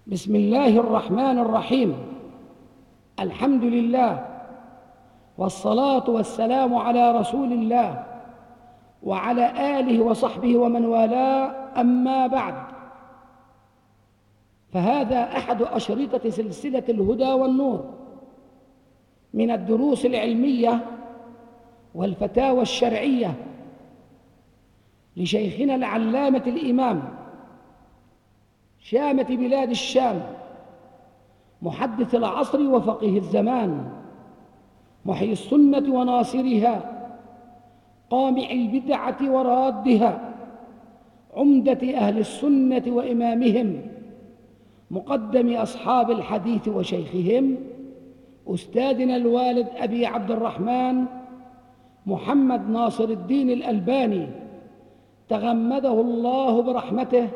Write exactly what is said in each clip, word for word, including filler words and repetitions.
بسم الله الرحمن الرحيم. الحمد لله والصلاة والسلام على رسول الله وعلى آله وصحبه ومن والاه، أما بعد، فهذا أحد أشرطة سلسلة الهدى والنور من الدروس العلمية والفتاوى الشرعية لشيخنا العلامة الإمام شامة بلاد الشام، محدث العصر وفقيه الزمان، محيي السنة وناصرها، قامع البدعة ورادها، عمدة أهل السنة وإمامهم، مقدم أصحاب الحديث وشيخهم، أستاذنا الوالد أبي عبد الرحمن محمد ناصر الدين الألباني، تغمده الله برحمته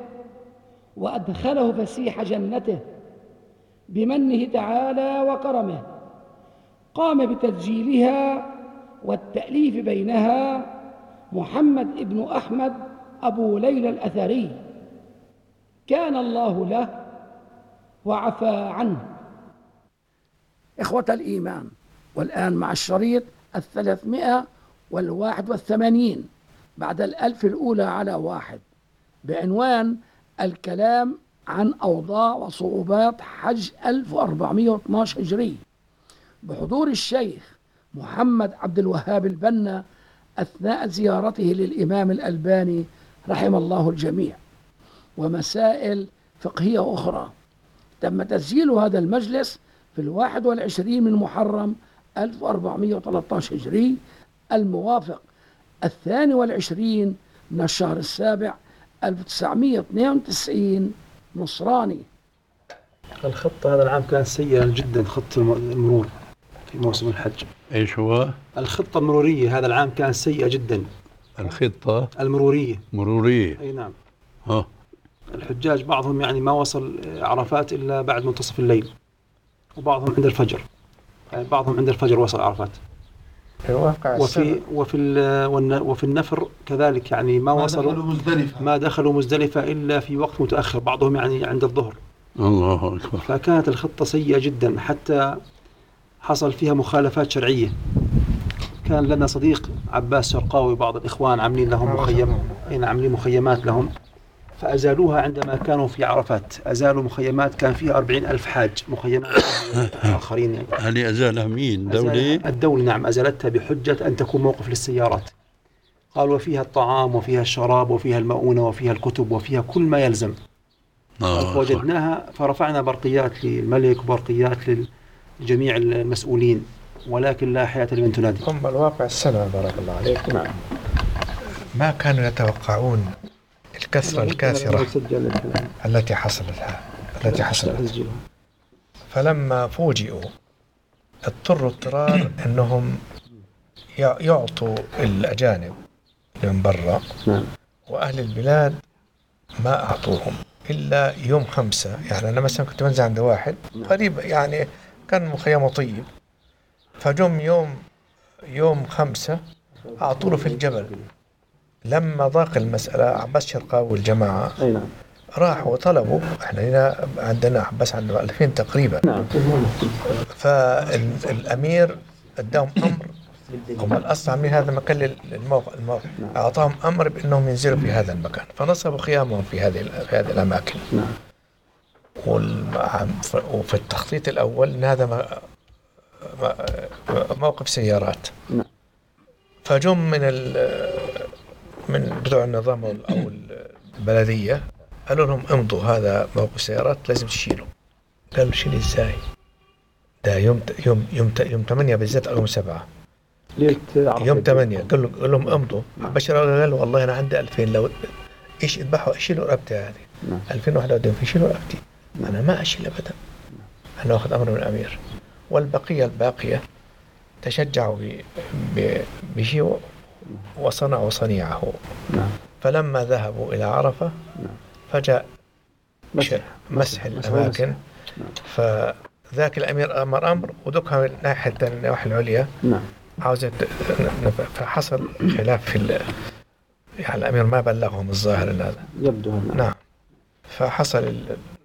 وأدخله فسيح جنته بمنه تعالى وكرمه. قام بتسجيلها والتأليف بينها محمد ابن أحمد أبو ليلى الأثري، كان الله له وعفى عنه. إخوة الإيمان، والآن مع الشريط الثلاثمائة والواحد والثمانين بعد الألف الأولى على واحد، بعنوان الكلام عن أوضاع وصعوبات حج ألف وأربعمائة واثني عشر هجري، بحضور الشيخ محمد عبد الوهاب البنا أثناء زيارته للإمام الألباني رحم الله الجميع، ومسائل فقهية أخرى. تم تسجيل هذا المجلس في الواحد والعشرين من محرم ألف وأربعمائة وثلاثة عشر هجري، الموافق الثاني والعشرين من الشهر السابع ألف وتسعمائة واثنين وتسعين نصراني. الخطة هذا العام كانت سيئة جدا، خطة المرور في موسم الحج. ايش هو؟ الخطة المرورية هذا العام كانت سيئة جدا. الخطة المرورية مرورية اي نعم. ها الحجاج بعضهم يعني ما وصل عرفات إلا بعد منتصف الليل، وبعضهم عند الفجر، يعني بعضهم عند الفجر وصل عرفات. وفي وفي وفي النفر كذلك، يعني ما, ما وصلوا مزدلفة ما دخلوا مزدلفة إلا في وقت متأخر، بعضهم يعني عند الظهر. الله أكبر. فكانت الخطة سيئة جدا، حتى حصل فيها مخالفات شرعية. كان لنا صديق عباس شرقاوي، بعض الإخوان عاملين لهم مخيم أين عاملين مخيمات لهم، فأزالوها عندما كانوا في عرفات. أزالوا مخيمات كان فيها أربعين ألف حاج، مخيمات آخرين يعني. هل أزالها مين؟ دولة؟ الدولة نعم، أزالتها بحجة أن تكون موقف للسيارات. قالوا وفيها الطعام وفيها الشراب وفيها المؤونة وفيها الكتب وفيها كل ما يلزم. آه وجدناها فرفعنا برقيات للملك وبرقيات لجميع المسؤولين، ولكن لا حياة لمن تنادي. هم الواقع السنة بارك الله عليك. نعم. ما كانوا يتوقعون الكثرة الكاثرة التي حصلت التي حصلت فلما فوجئوا اضطروا اضطرار أنهم يعطوا الأجانب من برا، وأهل البلاد ما أعطوهم إلا يوم خمسة. يعني أنا مثلا كنت منزل عند واحد قريب، يعني كان مخيمه طيب، فجم يوم يوم خمسة أعطوا له في الجبل. لما ضاق المسألة عباس شرقاوي والجماعة راحوا وطلبوا، احنا هنا عندنا عباس عنده ألفين تقريبا. فالأمير اداهم أمر، هم الأصل عاملين هذا المكان للموقع، الموقع أعطاهم أمر بأنهم ينزلوا في هذا المكان، فنصبوا خيامهم في هذه في هذه الأماكن. وفي التخطيط الأول إن هذا موقف سيارات، فجم من من بتوع النظام أو البلدية قالوا لهم امضوا، هذا موقف سيارات لازم تشيلوا. قالوا شيل ازاي؟ ده يوم يوم يوم يوم ثمانية بالذات أو يوم سبعة، يوم ثمانية قالوا قال لهم امضوا. بشر قال والله أنا عندي ألفين، لو إيش اذبحوا اشيلوا رقبتي هذه. ألفين واحد وأربعين يشيلوا رقبتي، أنا ما أشيل أبدا، أنا أخذ أمر من الأمير. والبقية الباقية تشجعوا بشيء وصنعوا صنيعه. فلما ذهبوا إلى عرفة فجاء مسح الأماكن، فذاك الأمير أمر أمر ودكها من ناحية النواحي العليا عاوزة، فحصل خلاف في يعني الأمير ما بلغهم الظاهر هذا يبدو. نعم. فحصل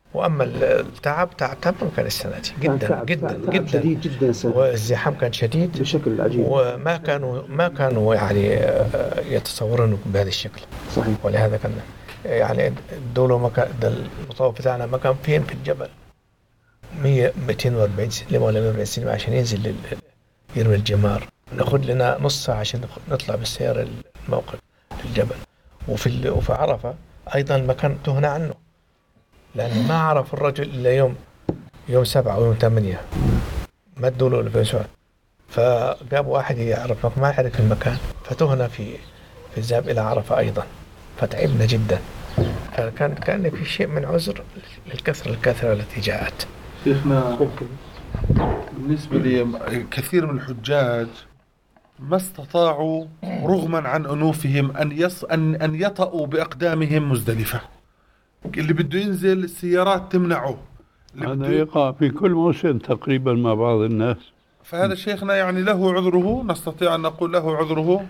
واما التعب تعب تعب كان السنه دي جدا تعب جدا تعب جدا شديد جدا السنة. والزحام كان شديد بشكل عجيب، وما كانوا ما كانوا يعني يتصورون بهذا الشكل. صحيح. ولهذا كان يعني الدولة ما كان المطوف بتاعنا ما كان فين في الجبل مية مئتين وأربعين سلم ولا مئة وأربعين سلم عشان ينزل يرمي الجمار، ناخذ لنا نص ساعة عشان نطلع بالسيارة الموقف الجبل. وفي وفي عرفة أيضا المكان تهنا عنه، لأنه ما عرف الرجل إلا يوم يوم سبعة ويوم ثمانية ما ادوا له في سؤال، فجابوا واحد يعرف ما يعرف المكان فتهنا في في الذهاب إلى عرفة أيضا، فتعبنا جدا. فكان كان في شيء من عذر للكثرة الكثرة التي جاءت. شيخنا بالنسبة لي كثير من الحجاج ما استطاعوا رغما عن أنوفهم أن يص أن أن يطأوا بأقدامهم مزدلفة. اللي بده ينزل السيارات تمنعه، هذا يقع في كل موسم تقريبا مع بعض الناس. فهذا شيخنا يعني له عذره، نستطيع أن نقول له عذره.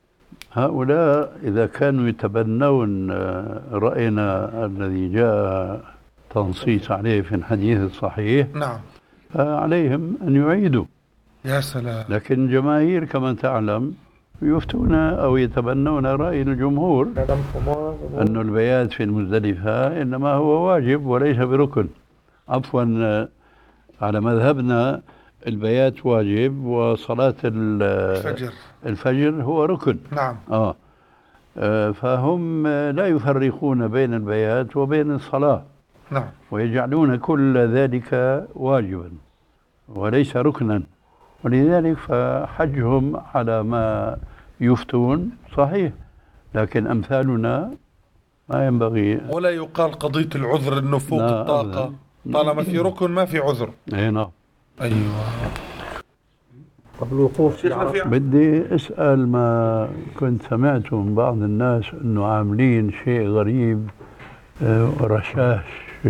هؤلاء إذا كانوا يتبنون رأينا الذي جاء تنصيص عليه في الحديث الصحيح، نعم، فعليهم أن يعيدوا. يا سلام. لكن الجماهير كما تعلم يفتون أو يتبنون رأي الجمهور أن البيات في المزدلفة إنما هو واجب وليس بركن. عفوا على مذهبنا البيات واجب وصلاة الفجر الفجر هو ركن. نعم. آه. آه فهم لا يفرقون بين البيات وبين الصلاة. نعم. ويجعلون كل ذلك واجبا وليس ركنا، ولذلك فحجهم على ما يفتون صحيح، لكن أمثالنا ما ينبغي. ولا يقال قضية العذر إنه فوق الطاقة، طالما في ركن ما في عذر. أي نعم. أيوة. قبل الوقوف بدي أسأل، ما كنت سمعت من بعض الناس أنه عاملين شيء غريب، رشاش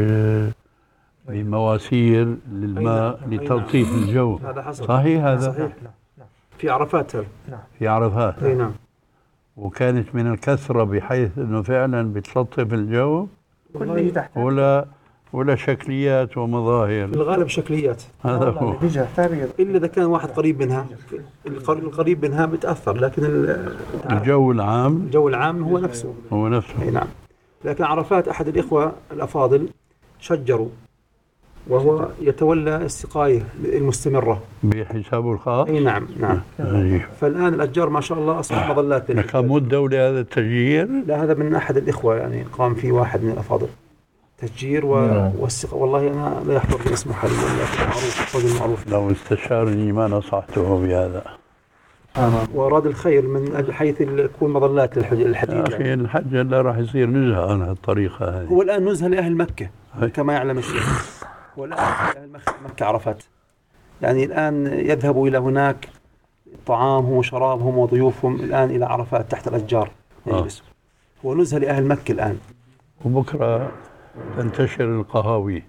بمواسير للماء لتلطيف الجو. هذا حصل. صحيح هذا؟ صحيح. نعم. في عرفات هذا. نعم. في عرفات. أي نعم. وكانت من الكثرة بحيث أنه فعلا بتلطف الجو ولا ولا شكليات ومظاهر؟ في الغالب شكليات. هذا هو. إلا إذا كان واحد قريب منها، القريب منها بتأثر، لكن الجو العام الجو العام هو نفسه. هو نفسه. أي نعم. لكن عرفات أحد الإخوة الأفاضل شجروا، وهو يتولى السقاية المستمرة بحسابه الخاص. أي نعم نعم. أيه. فالآن الأشجار ما شاء الله أصبح مظلات. كم الدولة هذا التشجير؟ لا، هذا من أحد الإخوة يعني قام فيه واحد من الأفاضل تشجير و... والسقاء. والله أنا لا يحضر اسمه حاليا، لكن معروف رجل معروف. لو استشارني ما نصحته بهذا. وأراد الخير من حيث يكون مظلات للحديد. يا أخي الحج لا راح يصير نزهة عن الطريقة هذه. هو الآن نزهة لأهل مكة كما يعلم الشيخ، والآن أهل مكة عرفات، يعني الآن يذهبوا إلى هناك طعامهم وشرابهم وضيوفهم الآن إلى عرفات تحت الأشجار يجلسوا. آه. هو نزهة لأهل مكة الآن. وبكرة تنتشر القهاوي.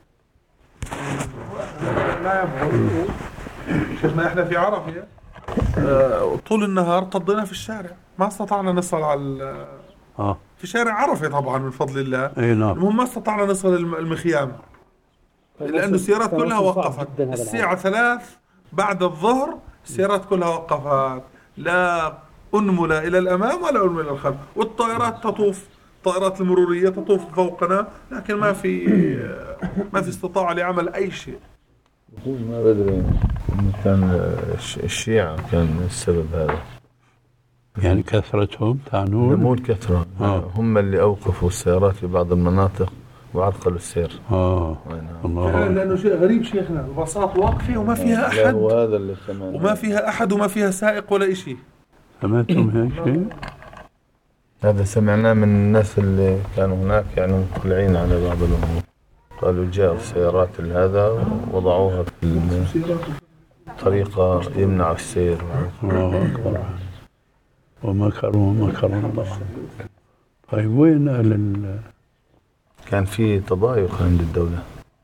شيخنا احنا في عرفة آه طول النهار قضينا في الشارع، ما استطعنا نصل على آه. في شارع عرفة طبعا من فضل الله. اي نعم. المهم ما استطعنا نصل المخيام لأنه السيارات كلها وقفت الساعة ثلاث بعد الظهر، السيارات كلها وقفت، لا أنمل إلى الأمام ولا أنمل إلى الخلف، والطائرات تطوف، الطائرات المرورية تطوف فوقنا، لكن ما في ما في استطاعة لعمل أي شيء. ما بدري كان الشيعة كان السبب هذا، يعني كثرتهم تعنون؟ مو الكثرة. آه. هم اللي أوقفوا السيارات في بعض المناطق وعطلوا السير. اه الله. لأنه شيء غريب شيخنا، الباصات واقفة وما فيها أحد، وهذا اللي سمعنا، وما فيها أحد وما فيها سائق ولا شيء. سمعتم هيك شيء؟ هذا سمعناه من الناس اللي كانوا هناك، يعني مطلعين على بعض الأمور، قالوا جاءوا السيارات هذا وضعوها في طريقة يمنع السير. الله أكبر. ومكروا ومكروا الله. طيب وين ال كان في تضايق عند الدولة،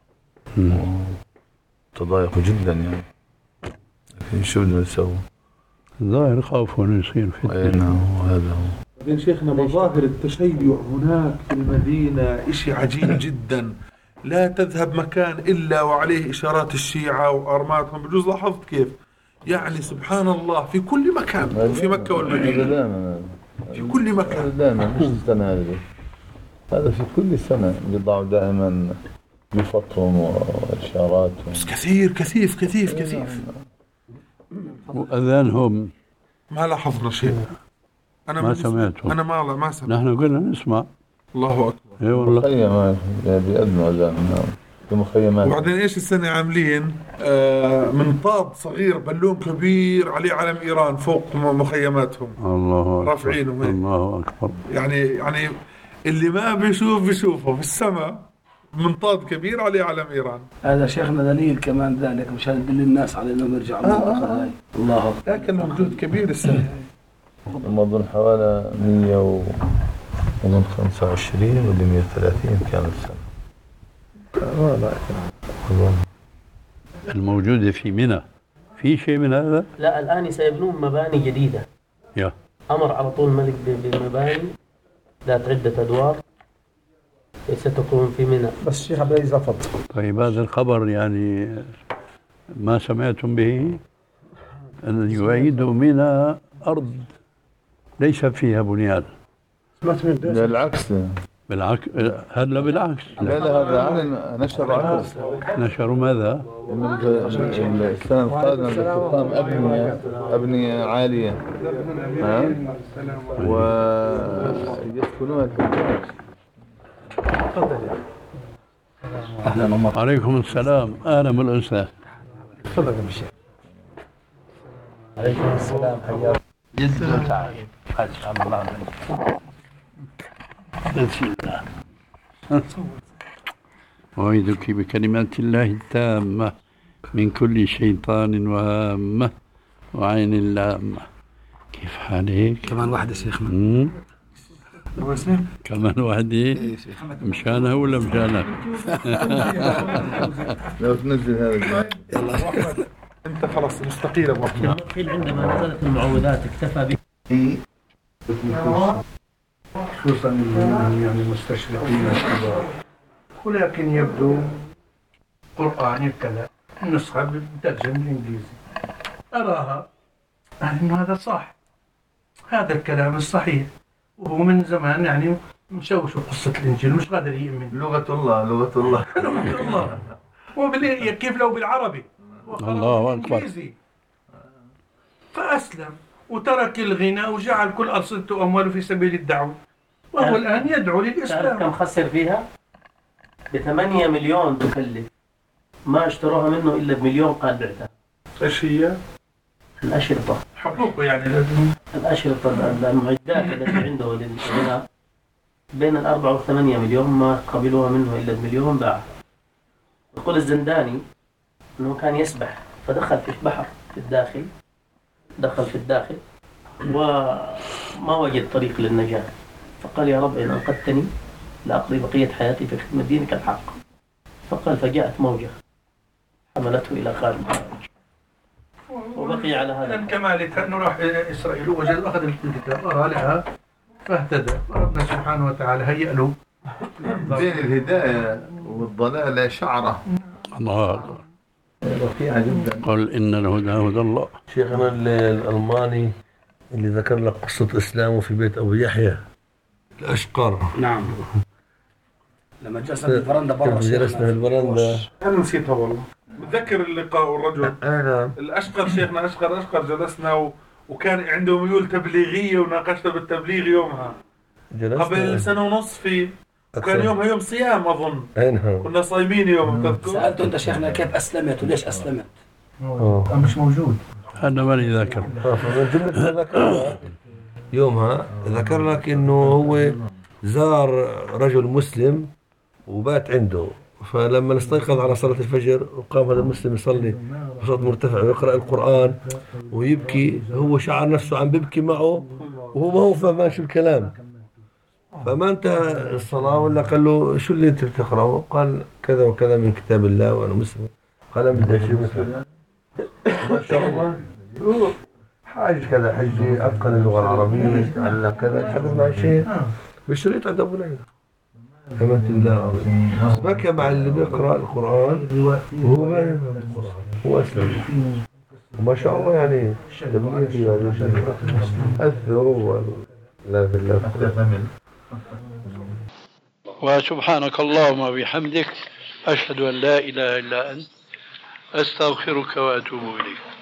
تضايق جدا يعني، لكن شو بدنا نسوي؟ الظاهر خافوا انه يصير فتنة. نعم وهذا هو. بعدين شيخنا مظاهر التشيع هناك في المدينة إشي عجيب جدا، لا تذهب مكان إلا وعليه إشارات الشيعة وأرماتهم. بجوز لاحظت كيف يعني سبحان الله في كل مكان، وفي مكة والمدينة في كل مكان. دائما مش السنة هذه، هذا في كل سنة بيضعوا دائما بفطهم وإشارات. بس كثير كثيف كثيف كثيف. وأذانهم ما لاحظنا شيء. أنا ما سمعتهم. أنا ما ما سمعت. نحن قلنا نسمع. الله أكبر. اي والله. مخيمات بيأذنوا أذان في مخيمات. وبعدين إيش السنة عاملين آه منطاد صغير بالون كبير عليه علم إيران فوق مخيماتهم. الله أكبر. رافعينهم. الله أكبر. يعني يعني اللي ما بيشوف بيشوفه في السماء منطاد كبير عليه علم إيران. هذا شيخنا دليل كمان ذلك مشان يدل الناس على انهم يرجعوا آه آه. الله أكبر. لكن لهم جهد كبير السنة. ما أظن حوالي مية وخمسة وعشرين ولا مية وثلاثين كانت السنة. الموجودة في منى في شيء من هذا؟ لا الآن سيبنون مباني جديدة. يا أمر على طول الملك بمباني ذات عدة أدوار ستكون في منى. بس الشيخ عبد العزيز رفض. طيب هذا الخبر يعني ما سمعتم به أن يعيدوا منى أرض ليس فيها بنيان؟ بالعكس بالعكس هلا بالعكس. لا لا هذا عن نشر عكس. نشروا ماذا؟ إنه السنة القادمة تقام أبنية أبنية عالية ها ويسكنوها الحجاج. أهلا عليكم السلام. أهلا بالأستاذ. تفضل يا شيخ. عليكم السلام حياك. جد تعال. أسأل الله بسم الله. أعيذك بكلمات الله التامة من كل شيطان وهامة وعين لامة. كيف حالك؟ كمان واحدة شيخنا. كمان واحدة مشانها ولا مشانك؟ لو تنزل هذا يلا انت خلاص مستقيل ابو احمد. قيل عندما نزلت المعوذات اكتفى به خصوصا يعني المستشرقين الكبار، ولكن يبدو قرآني كذا النسخة بالترجمة الإنجليزي أراها أنه هذا صح، هذا الكلام الصحيح، وهو من زمان يعني مشوش قصة الإنجيل مش قادر يؤمن. لغة الله لغة الله لغة الله وبال كيف لو بالعربي الله أكبر. فأسلم وترك الغنى وجعل كل أرصدته وأمواله في سبيل الدعوة، وهو الآن يدعو للإسلام. تعرف كم خسر فيها؟ بثمانية مليون تكلف، ما اشتروها منه إلا بمليون قال بعتها. إيش هي؟ الأشرطة حقوقه يعني الأشرطة المعدات التي عنده للغناء بين الأربعة والثمانية مليون ما قبلوها منه إلا بمليون باع. يقول الزنداني أنه كان يسبح فدخل في البحر في الداخل، دخل في الداخل وما وجد طريق للنجاة، فقال يا رب إن أنقذتني لأقضي بقية حياتي في خدمة دينك الحق. فقال فجاءت موجة حملته إلى خارج وبقي على هذا. من كمالتها أنه راح إسرائيل وجد أخذ الكتاب أرى لها فاهتدى، وربنا سبحانه وتعالى هيأ له بين الهداية والضلالة شعرة. الله أكبر. رفيعة جدا. قل إن الهدى هدى الله. شيخنا الألماني اللي ذكر لك قصة إسلامه في بيت أبو يحيى الأشقر. نعم. لما جلسنا في البرندة برا جلسنا في البرندة. أنا نسيتها والله. بتذكر اللقاء والرجل. أنا. الأشقر شيخنا أشقر أشقر جلسنا و... وكان عنده ميول تبليغية وناقشنا بالتبليغ يومها. جلسنا. قبل سنة ونص في. وكان يومها يوم صيام أظن. أينها. كنا صايمين يوم تذكر. سألته أنت شيخنا كيف أسلمت وليش أسلمت؟ أه مش موجود. أنا ماني ذاكر. يومها ذكر لك إنه هو زار رجل مسلم وبات عنده، فلما استيقظ على صلاة الفجر وقام هذا المسلم يصلي بصوت مرتفع ويقرأ القرآن ويبكي، هو شعر نفسه عم ببكي معه وهو ما هو فاهم شو الكلام، فما انتهى الصلاة ولا قال له شو اللي انت بتقرأه؟ قال كذا وكذا من كتاب الله وأنا مسلم. قال أنا بدي أشي مثلا ما شاء الله حاج كذا حجي أتقن اللغة العربية على كذا تحدث مع الشيخ بالشريط عند أبو ليلى. آمنت بالله العظيم. بكى مع اللي بيقرأ القرآن وهو ما يفهم القرآن، هو أسلم وما شاء الله يعني تبليغ يعني أثر لا بالله. وسبحانك اللهم وبحمدك أشهد أن لا إله إلا أنت أستغفرك وأتوب إليك.